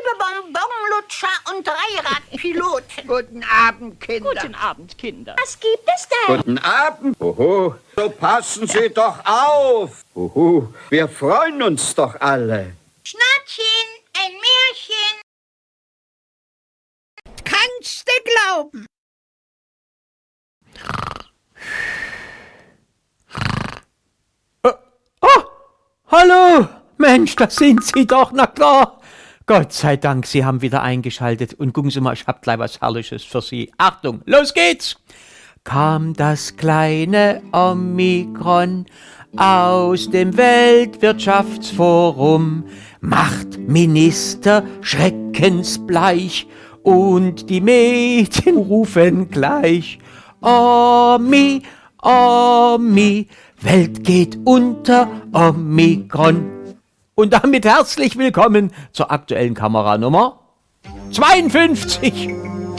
liebe Bonbonlutscher und Dreiradpiloten. Guten Abend, Kinder. Guten Abend, Kinder. Was gibt es denn? Guten Abend. Oho, so passen Sie doch auf. Oho, wir freuen uns doch alle. Schnattchen, ein Märchen. Kannst du glauben? Oh, hallo! Mensch, da sind Sie doch, na klar. Gott sei Dank, Sie haben wieder eingeschaltet. Und gucken Sie mal, ich hab gleich was Herrliches für Sie. Achtung, los geht's! Kam das kleine Omikron aus dem Weltwirtschaftsforum, macht Minister schreckensbleich und die Medien rufen gleich: Omi, Omi, Welt geht unter, Omikron. Und damit herzlich willkommen zur aktuellen Kameranummer 52.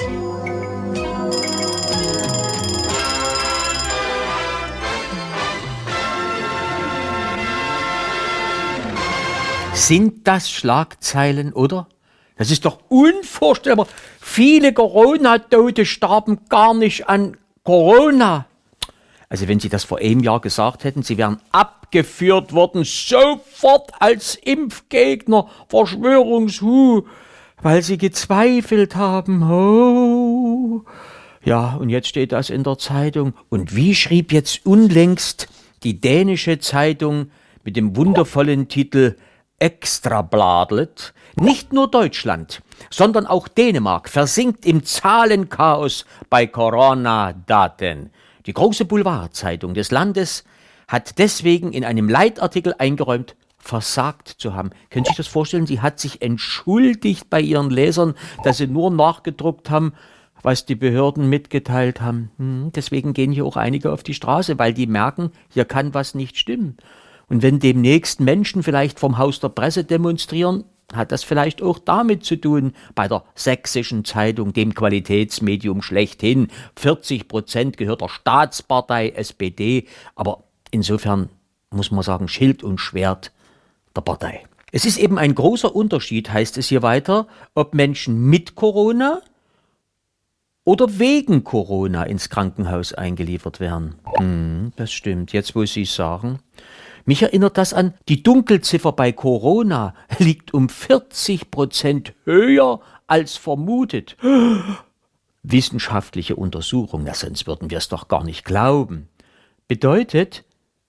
Sind das Schlagzeilen, oder? Das ist doch unvorstellbar. Viele Corona-Tote starben gar nicht an Corona. Also wenn Sie das vor einem Jahr gesagt hätten, Sie wären abgeführt worden, sofort als Impfgegner, Verschwörungshu, weil Sie gezweifelt haben. Oh. Ja, und jetzt steht das in der Zeitung. Und wie schrieb jetzt unlängst die dänische Zeitung mit dem wundervollen Titel Extrabladet: Nicht nur Deutschland, sondern auch Dänemark versinkt im Zahlenchaos bei Corona-Daten. Die große Boulevardzeitung des Landes hat deswegen in einem Leitartikel eingeräumt, versagt zu haben. Können Sie sich das vorstellen? Sie hat sich entschuldigt bei ihren Lesern, dass sie nur nachgedruckt haben, was die Behörden mitgeteilt haben. Deswegen gehen hier auch einige auf die Straße, weil die merken, hier kann was nicht stimmen. Und wenn demnächst Menschen vielleicht vom Haus der Presse demonstrieren, hat das vielleicht auch damit zu tun, bei der Sächsischen Zeitung, dem Qualitätsmedium schlechthin. 40% gehört der Staatspartei SPD, aber insofern muss man sagen, Schild und Schwert der Partei. Es ist eben ein großer Unterschied, heißt es hier weiter, ob Menschen mit Corona oder wegen Corona ins Krankenhaus eingeliefert werden. Das stimmt, jetzt wo Sie es sagen. Mich erinnert das an, die Dunkelziffer bei Corona liegt um 40% höher als vermutet. Wissenschaftliche Untersuchung, na, sonst würden wir es doch gar nicht glauben. Bedeutet,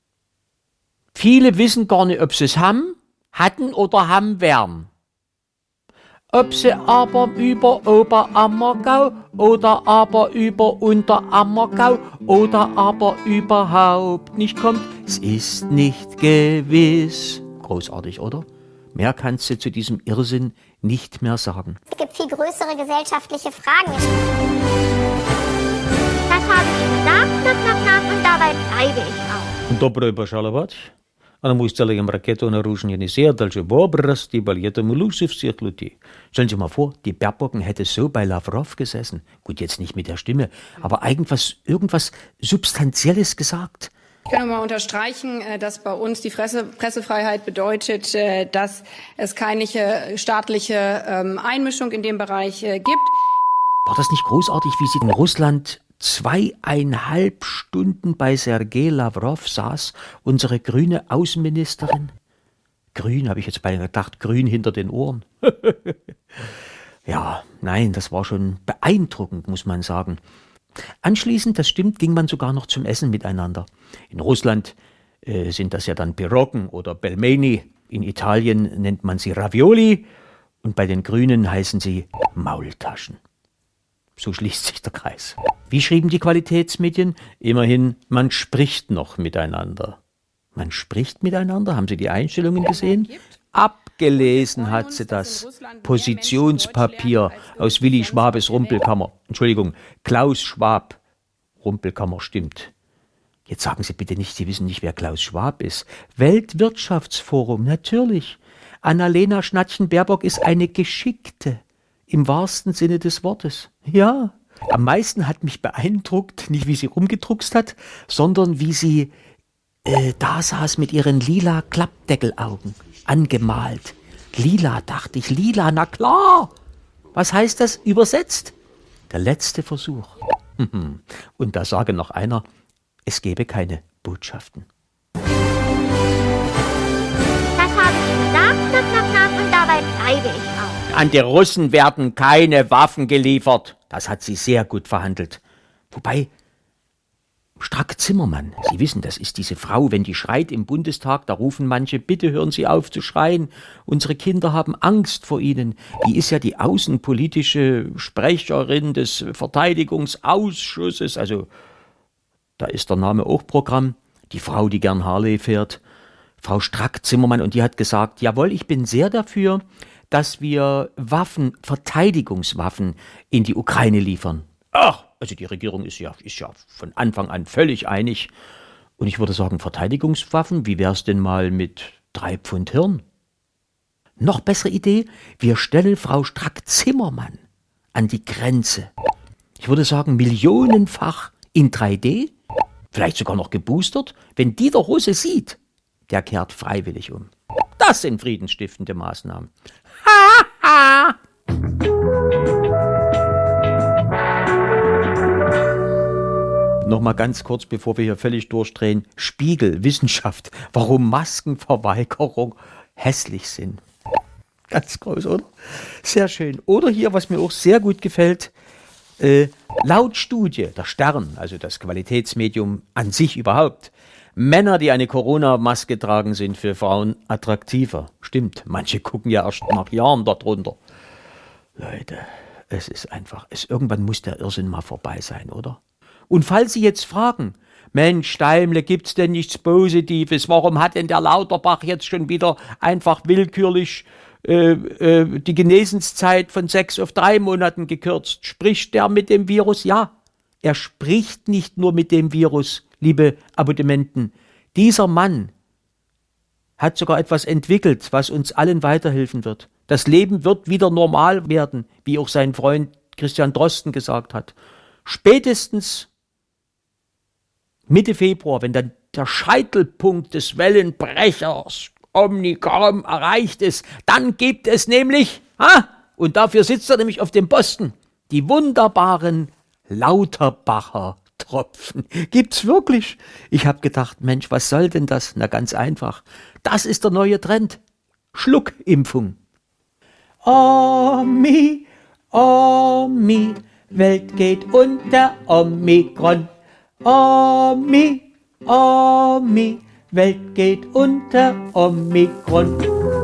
viele wissen gar nicht, ob sie es haben, hatten oder haben werden. Ob sie aber über Oberammergau oder aber über Unterammergau oder aber überhaupt nicht kommt, es ist nicht gewiss. Großartig, oder? Mehr kannst du zu diesem Irrsinn nicht mehr sagen. Es gibt viel größere gesellschaftliche Fragen. Das habe ich gesagt, und dabei bleibe ich auch. Доброе пожаловать. А мы сделаем ракету наружнее sehr, дальше обрасти, балетом Lucy всех людей. Stellen Sie mal vor, die Baerbocken hätte so bei Lavrov gesessen. Gut, jetzt nicht mit der Stimme, aber irgendwas Substanzielles gesagt. Ich kann nochmal unterstreichen, dass bei uns die Pressefreiheit bedeutet, dass es keine staatliche Einmischung in dem Bereich gibt. War das nicht großartig, wie sie in Russland 2,5 Stunden bei Sergei Lavrov saß, unsere grüne Außenministerin? Grün, habe ich jetzt beinahe gedacht, grün hinter den Ohren. Ja, nein, das war schon beeindruckend, muss man sagen. Anschließend, das stimmt, ging man sogar noch zum Essen miteinander. In Russland sind das ja dann Piroggen oder Pelmeni. In Italien nennt man sie Ravioli und bei den Grünen heißen sie Maultaschen. So schließt sich der Kreis. Wie schrieben die Qualitätsmedien? Immerhin, man spricht noch miteinander. Man spricht miteinander? Haben Sie die Einstellungen gesehen? Abgelesen hat sie das Positionspapier aus Willi Schwabes Rumpelkammer. Entschuldigung, Klaus Schwab. Rumpelkammer stimmt. Jetzt sagen Sie bitte nicht, Sie wissen nicht, wer Klaus Schwab ist. Weltwirtschaftsforum, natürlich. Annalena Schnattchen-Baerbock ist eine Geschickte. Im wahrsten Sinne des Wortes. Ja, am meisten hat mich beeindruckt, nicht wie sie rumgedruckst hat, sondern wie sie da saß mit ihren lila Klappdeckelaugen, angemalt. Lila, dachte ich, lila, na klar. Was heißt das übersetzt? Der letzte Versuch. Und da sage noch einer, es gebe keine Botschaften. Das habe ich gesagt, und dabei bleibe ich auch. An die Russen werden keine Waffen geliefert. Das hat sie sehr gut verhandelt. Wobei, Strack-Zimmermann, Sie wissen, das ist diese Frau, wenn die schreit im Bundestag, da rufen manche, bitte hören Sie auf zu schreien. Unsere Kinder haben Angst vor Ihnen. Die ist ja die außenpolitische Sprecherin des Verteidigungsausschusses. Also, da ist der Name auch Programm. Die Frau, die gern Harley fährt. Frau Strack-Zimmermann, und die hat gesagt, jawohl, ich bin sehr dafür, dass wir Waffen, Verteidigungswaffen in die Ukraine liefern. Ach, also die Regierung ist ja von Anfang an völlig einig. Und ich würde sagen, Verteidigungswaffen, wie wär's denn mal mit 3 Pfund Hirn? Noch bessere Idee, wir stellen Frau Strack-Zimmermann an die Grenze. Ich würde sagen, millionenfach in 3D, vielleicht sogar noch geboostert. Wenn die der Russe sieht, der kehrt freiwillig um. Das sind friedensstiftende Maßnahmen. Ha, ha! Nochmal ganz kurz, bevor wir hier völlig durchdrehen. Spiegel, Wissenschaft, warum Maskenverweigerung hässlich sind. Ganz groß, oder? Sehr schön. Oder hier, was mir auch sehr gut gefällt, laut Studie, der Stern, also das Qualitätsmedium an sich überhaupt, Männer, die eine Corona-Maske tragen, sind für Frauen attraktiver. Stimmt, manche gucken ja erst nach Jahren darunter. Leute, es ist einfach, irgendwann muss der Irrsinn mal vorbei sein, oder? Und falls Sie jetzt fragen, Mensch, Steimle, gibt's denn nichts Positives? Warum hat denn der Lauterbach jetzt schon wieder einfach willkürlich die Genesenszeit von 6 auf 3 Monaten gekürzt? Spricht der mit dem Virus? Ja, er spricht nicht nur mit dem Virus, liebe Abonnementen. Dieser Mann hat sogar etwas entwickelt, was uns allen weiterhelfen wird. Das Leben wird wieder normal werden, wie auch sein Freund Christian Drosten gesagt hat. Spätestens Mitte Februar, wenn dann der Scheitelpunkt des Wellenbrechers Omikron erreicht ist, dann gibt es nämlich, und dafür sitzt er nämlich auf dem Posten, die wunderbaren Lauterbacher Tropfen. Gibt's wirklich? Ich habe gedacht, Mensch, was soll denn das? Na, ganz einfach. Das ist der neue Trend. Schluckimpfung. Omi, Omi, Welt geht unter Omikron. Omi, Omi, Welt geht unter Omikron.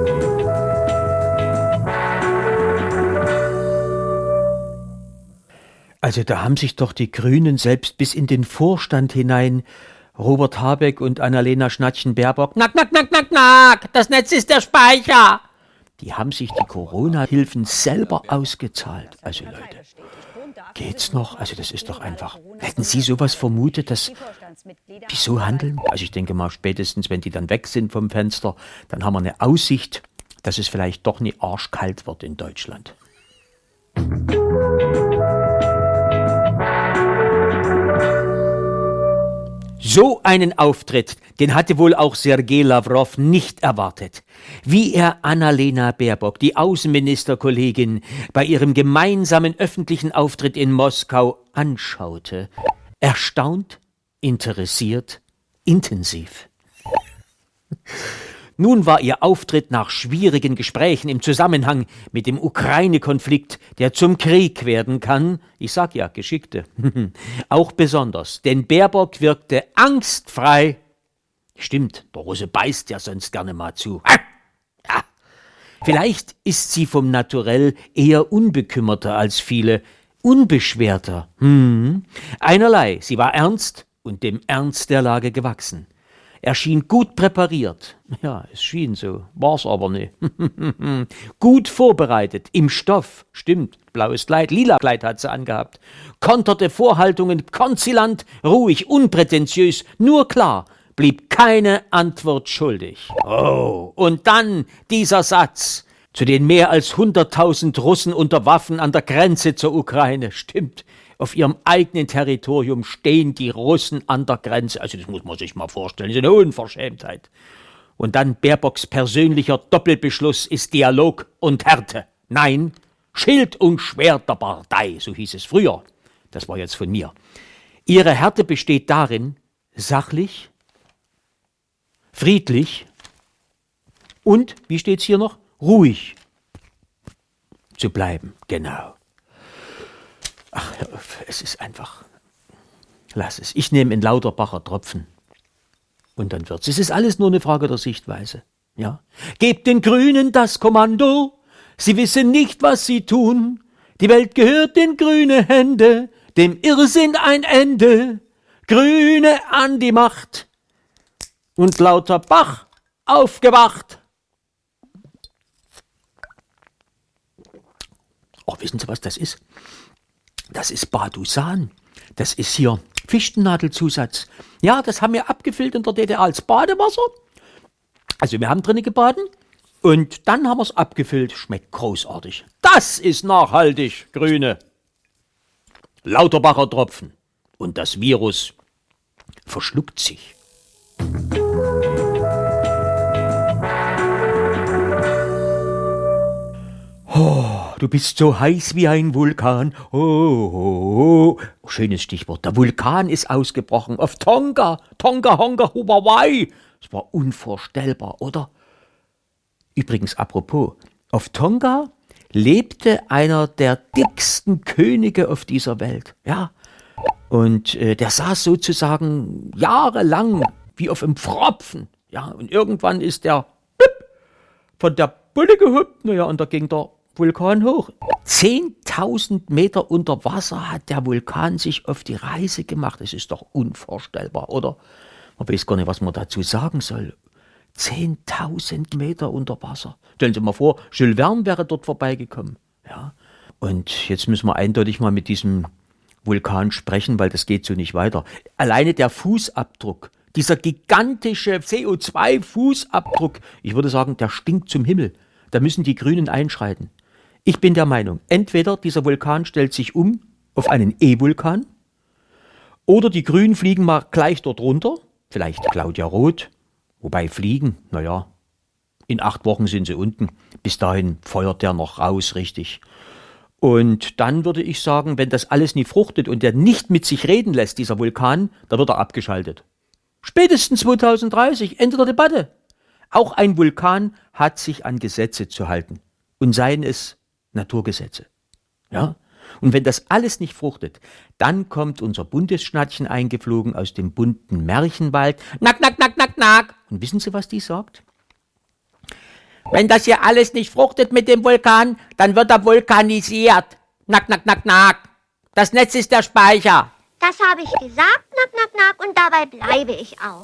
Also da haben sich doch die Grünen selbst bis in den Vorstand hinein, Robert Habeck und Annalena Schnattchen-Baerbock, knack, knack, knack, knack, knack, das Netz ist der Speicher. Die haben sich die Corona-Hilfen selber ausgezahlt. Also Leute, geht's noch? Also das ist doch einfach. Hätten Sie sowas vermutet, dass die so handeln? Also ich denke mal, spätestens wenn die dann weg sind vom Fenster, dann haben wir eine Aussicht, dass es vielleicht doch nie arschkalt wird in Deutschland. So einen Auftritt, den hatte wohl auch Sergei Lavrov nicht erwartet. Wie er Annalena Baerbock, die Außenministerkollegin, bei ihrem gemeinsamen öffentlichen Auftritt in Moskau anschaute. Erstaunt, interessiert, intensiv. Nun war ihr Auftritt nach schwierigen Gesprächen im Zusammenhang mit dem Ukraine-Konflikt, der zum Krieg werden kann, ich sag ja, Geschickte, auch besonders, denn Baerbock wirkte angstfrei. Stimmt, der Russe beißt ja sonst gerne mal zu. Ja. Vielleicht ist sie vom Naturell eher unbekümmerter als viele, unbeschwerter. Einerlei, sie war ernst und dem Ernst der Lage gewachsen. Er schien gut präpariert. Ja, es schien so, war's aber nicht. Gut vorbereitet, im Stoff. Stimmt, blaues Kleid, lila Kleid hat sie angehabt. Konterte Vorhaltungen, konzilant, ruhig, unprätentiös, nur klar, blieb keine Antwort schuldig. Oh, und dann dieser Satz. Zu den mehr als 100.000 Russen unter Waffen an der Grenze zur Ukraine. Stimmt. Auf ihrem eigenen Territorium stehen die Russen an der Grenze. Also das muss man sich mal vorstellen, das ist eine Unverschämtheit. Und dann Baerbocks persönlicher Doppelbeschluss ist Dialog und Härte. Nein, Schild und Schwert der Partei, so hieß es früher. Das war jetzt von mir. Ihre Härte besteht darin, sachlich, friedlich und, wie steht's hier noch, ruhig zu bleiben. Genau. Ach, hör auf, es ist einfach, lass es. Ich nehme einen Lauterbacher Tropfen und dann wird's. Es ist alles nur eine Frage der Sichtweise. Ja? Gebt den Grünen das Kommando, sie wissen nicht, was sie tun. Die Welt gehört in grüne Hände, dem Irrsinn ein Ende. Grüne an die Macht und Lauterbach aufgewacht. Oh, wissen Sie, was das ist? Das ist Badusan. Das ist hier Fichtennadelzusatz. Ja, das haben wir abgefüllt in der DDR als Badewasser. Also wir haben drinnen gebaden und dann haben wir es abgefüllt. Schmeckt großartig. Das ist nachhaltig, Grüne. Lauterbacher Tropfen. Und das Virus verschluckt sich. Oh, du bist so heiß wie ein Vulkan. Oh. Schönes Stichwort. Der Vulkan ist ausgebrochen auf Tonga. Tonga, Honga, Hawaii. Das war unvorstellbar, oder? Übrigens, apropos, auf Tonga lebte einer der dicksten Könige auf dieser Welt. Ja. Und der saß sozusagen jahrelang wie auf einem Pfropfen. Ja. Und irgendwann ist der von der Bulle gehüpft. Naja, und da ging der Vulkan hoch. 10.000 Meter unter Wasser hat der Vulkan sich auf die Reise gemacht. Das ist doch unvorstellbar, oder? Man weiß gar nicht, was man dazu sagen soll. 10.000 Meter unter Wasser. Stellen Sie mal vor, Jules Verne wäre dort vorbeigekommen. Ja? Und jetzt müssen wir eindeutig mal mit diesem Vulkan sprechen, weil das geht so nicht weiter. Alleine der Fußabdruck, dieser gigantische CO2-Fußabdruck, ich würde sagen, der stinkt zum Himmel. Da müssen die Grünen einschreiten. Ich bin der Meinung, entweder dieser Vulkan stellt sich um auf einen E-Vulkan oder die Grünen fliegen mal gleich dort runter, vielleicht Claudia Roth, wobei fliegen, naja, in 8 Wochen sind sie unten, bis dahin feuert der noch raus, richtig. Und dann würde ich sagen, wenn das alles nie fruchtet und der nicht mit sich reden lässt, dieser Vulkan, da wird er abgeschaltet. Spätestens 2030, Ende der Debatte. Auch ein Vulkan hat sich an Gesetze zu halten. Und seien es Naturgesetze. Ja? Und wenn das alles nicht fruchtet, dann kommt unser Bundesschnattchen eingeflogen aus dem bunten Märchenwald. Nack, nack, nack, nack, nack. Und wissen Sie, was die sagt? Wenn das hier alles nicht fruchtet mit dem Vulkan, dann wird er vulkanisiert. Nack, nack, nack, nack. Das Netz ist der Speicher. Das habe ich gesagt, nack, nack, nack, und dabei bleibe ich auch.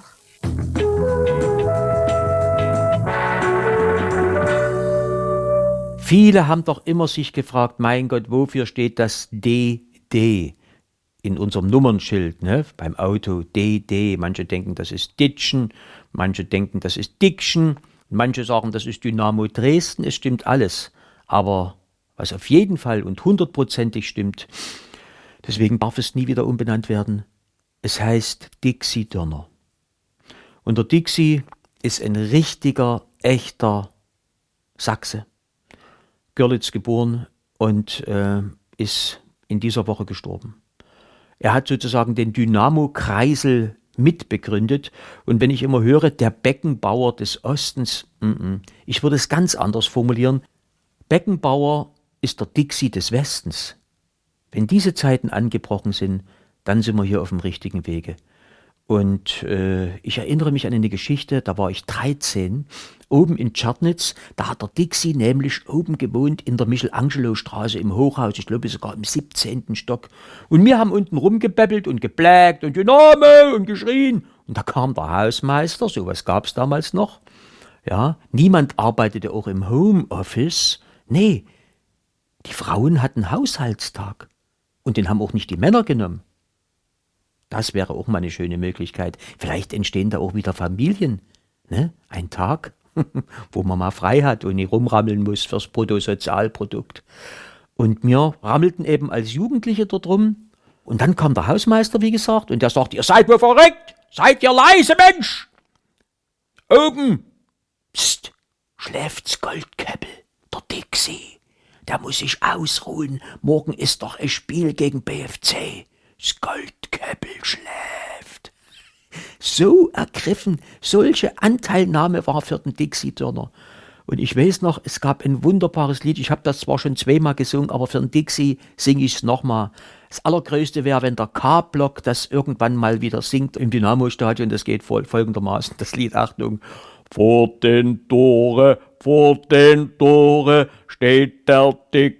Viele haben doch immer sich gefragt, mein Gott, wofür steht das DD in unserem Nummernschild, ne? Beim Auto DD. Manche denken, das ist Ditchen, manche denken, das ist Diction, manche sagen, das ist Dynamo Dresden. Es stimmt alles. Aber was auf jeden Fall und 100%ig stimmt, deswegen darf es nie wieder umbenannt werden, es heißt Dixie Dörner. Und der Dixie ist ein richtiger, echter Sachse. Görlitz geboren und ist in dieser Woche gestorben. Er hat sozusagen den Dynamo-Kreisel mitbegründet. Und wenn ich immer höre, der Beckenbauer des Ostens, ich würde es ganz anders formulieren. Beckenbauer ist der Dixie des Westens. Wenn diese Zeiten angebrochen sind, dann sind wir hier auf dem richtigen Wege. Und ich erinnere mich an eine Geschichte, da war ich 13, oben in Tschernitz, da hat der Dixie nämlich oben gewohnt in der Michelangelo-Straße im Hochhaus, ich glaube sogar im 17. Stock. Und wir haben unten rumgebeppelt und geblägt und Dynamo und geschrien. Und da kam der Hausmeister, sowas gab es damals noch. Ja, niemand arbeitete auch im Homeoffice. Nee, die Frauen hatten Haushaltstag. Und den haben auch nicht die Männer genommen. Das wäre auch mal eine schöne Möglichkeit. Vielleicht entstehen da auch wieder Familien. Ne? Ein Tag, wo man mal frei hat und nicht rumrammeln muss fürs Bruttosozialprodukt. Und wir rammelten eben als Jugendliche dort rum. Und dann kam der Hausmeister, wie gesagt, und der sagte, ihr seid wohl verrückt? Seid ihr leise, Mensch? Oben Psst, schläft's Goldkäppel, der Dixie. Der muss sich ausruhen. Morgen ist doch ein Spiel gegen BFC. Das Goldkäppel schläft. So ergriffen, solche Anteilnahme war für den Dixie-Turner. Und ich weiß noch, es gab ein wunderbares Lied. Ich habe das zwar schon zweimal gesungen, aber für den Dixie singe ich es nochmal. Das Allergrößte wäre, wenn der K-Block das irgendwann mal wieder singt im Dynamo-Stadion. Das geht folgendermaßen, das Lied, Achtung. Vor den Tore steht der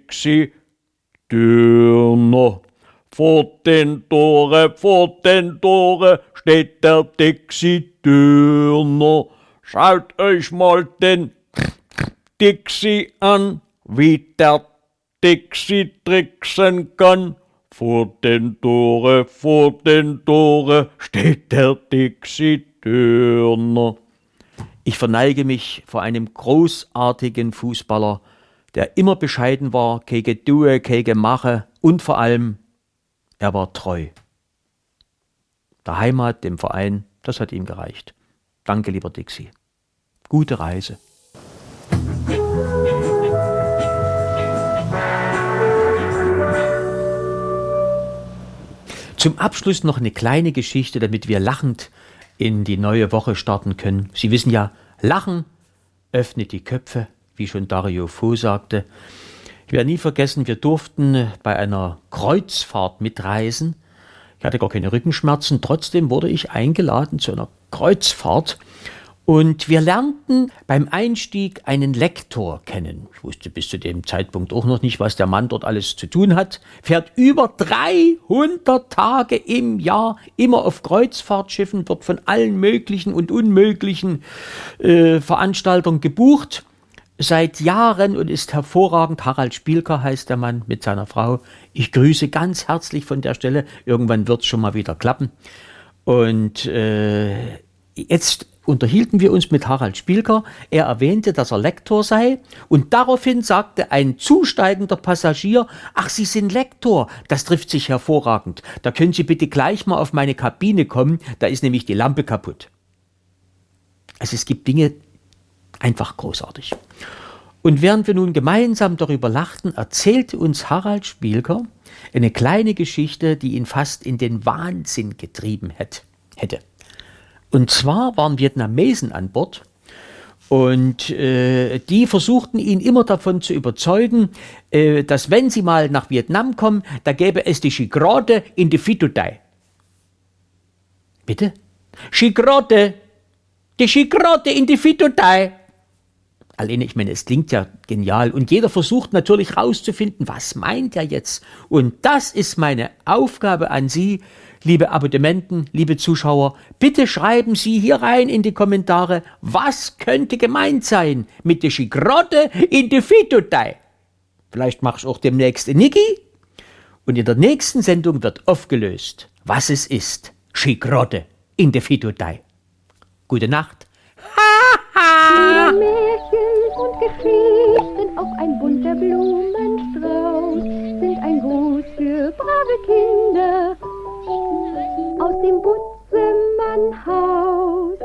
Dixie-Turner. Vor den Tore steht der Dixie-Turner. Schaut euch mal den Dixie an, wie der Dixie tricksen kann. Vor den Tore steht der Dixie-Turner. Ich verneige mich vor einem großartigen Fußballer, der immer bescheiden war, gegen Due, gegen Mache und vor allem, er war treu. Der Heimat, dem Verein, das hat ihm gereicht. Danke, lieber Dixie. Gute Reise. Zum Abschluss noch eine kleine Geschichte, damit wir lachend in die neue Woche starten können. Sie wissen ja, Lachen öffnet die Köpfe, wie schon Dario Fo sagte. Ich werde nie vergessen, wir durften bei einer Kreuzfahrt mitreisen. Ich hatte gar keine Rückenschmerzen, trotzdem wurde ich eingeladen zu einer Kreuzfahrt. Und wir lernten beim Einstieg einen Lektor kennen. Ich wusste bis zu dem Zeitpunkt auch noch nicht, was der Mann dort alles zu tun hat. Fährt über 300 Tage im Jahr immer auf Kreuzfahrtschiffen, wird von allen möglichen und unmöglichen Veranstaltern gebucht. Seit Jahren und ist hervorragend. Harald Spielker heißt der Mann mit seiner Frau. Ich grüße ganz herzlich von der Stelle. Irgendwann wird es schon mal wieder klappen. Und jetzt unterhielten wir uns mit Harald Spielker. Er erwähnte, dass er Lektor sei und daraufhin sagte ein zusteigender Passagier, ach, Sie sind Lektor, das trifft sich hervorragend. Da können Sie bitte gleich mal auf meine Kabine kommen, da ist nämlich die Lampe kaputt. Also es gibt Dinge einfach großartig. Und während wir nun gemeinsam darüber lachten, erzählte uns Harald Spielker eine kleine Geschichte, die ihn fast in den Wahnsinn getrieben hätte. Und zwar waren Vietnamesen an Bord und die versuchten ihn immer davon zu überzeugen, dass wenn sie mal nach Vietnam kommen, da gäbe es die Chigrote in die Fitutei. Bitte? Chigrote! Die Chigrote in die Fitutei! Alleine, ich meine, es klingt ja genial und jeder versucht natürlich rauszufinden, was meint er jetzt? Und das ist meine Aufgabe an Sie, liebe Abonnenten, liebe Zuschauer, bitte schreiben Sie hier rein in die Kommentare, was könnte gemeint sein mit der Chigrote in die Fitutei. Vielleicht mache ich auch demnächst ein Niki und in der nächsten Sendung wird aufgelöst, was es ist. Chigrote in die Fitutei. Gute Nacht. Märchen und Geschichten, auch ein bunter Blumenstrauß sind ein Gruß für brave Kinder aus dem Butzemann-Haus.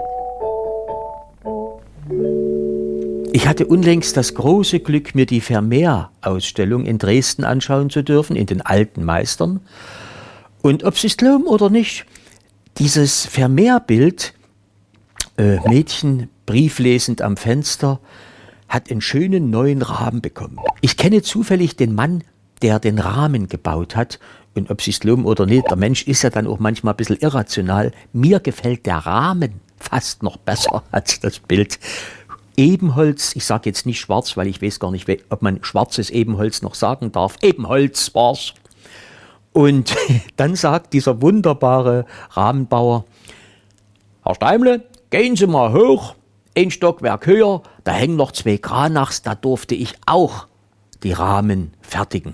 Ich hatte unlängst das große Glück, mir die Vermeer-Ausstellung in Dresden anschauen zu dürfen, in den Alten Meistern. Und ob Sie es glauben oder nicht, dieses Vermeer-Bild, Mädchen brieflesend am Fenster, hat einen schönen neuen Rahmen bekommen. Ich kenne zufällig den Mann, der den Rahmen gebaut hat. Und ob Sie es glauben oder nicht, der Mensch ist ja dann auch manchmal ein bisschen irrational. Mir gefällt der Rahmen fast noch besser als das Bild. Ebenholz, ich sage jetzt nicht schwarz, weil ich weiß gar nicht, ob man schwarzes Ebenholz noch sagen darf. Ebenholz war's. Und dann sagt dieser wunderbare Rahmenbauer, Herr Steimle, gehen Sie mal hoch, ein Stockwerk höher, da hängen noch 2 Kranachs, da durfte ich auch die Rahmen fertigen.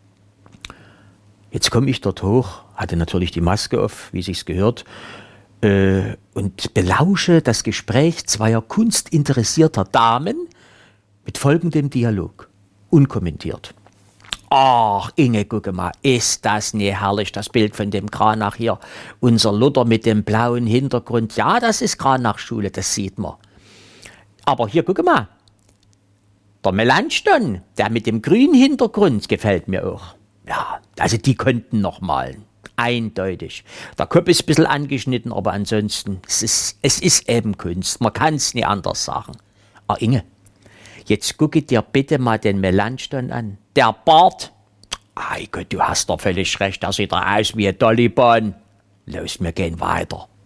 Jetzt komme ich dort hoch, hatte natürlich die Maske auf, wie sich's gehört, und belausche das Gespräch zweier kunstinteressierter Damen mit folgendem Dialog, unkommentiert. Ach, Inge, gucke mal, ist das nie herrlich, das Bild von dem Kranach hier. Unser Luther mit dem blauen Hintergrund. Ja, das ist Kranachschule, das sieht man. Aber hier, guck mal. Der Melanchthon, der mit dem grünen Hintergrund, gefällt mir auch. Ja, also die könnten noch malen. Eindeutig. Der Kopf ist ein bisschen angeschnitten, aber ansonsten, es ist eben Kunst. Man kann es nicht anders sagen. Ah, Inge, jetzt gucke dir bitte mal den Melanchthon an. Der Bart. Ei Gott, du hast doch völlig recht. Der sieht aus wie ein Dollyborn. Los, wir gehen weiter.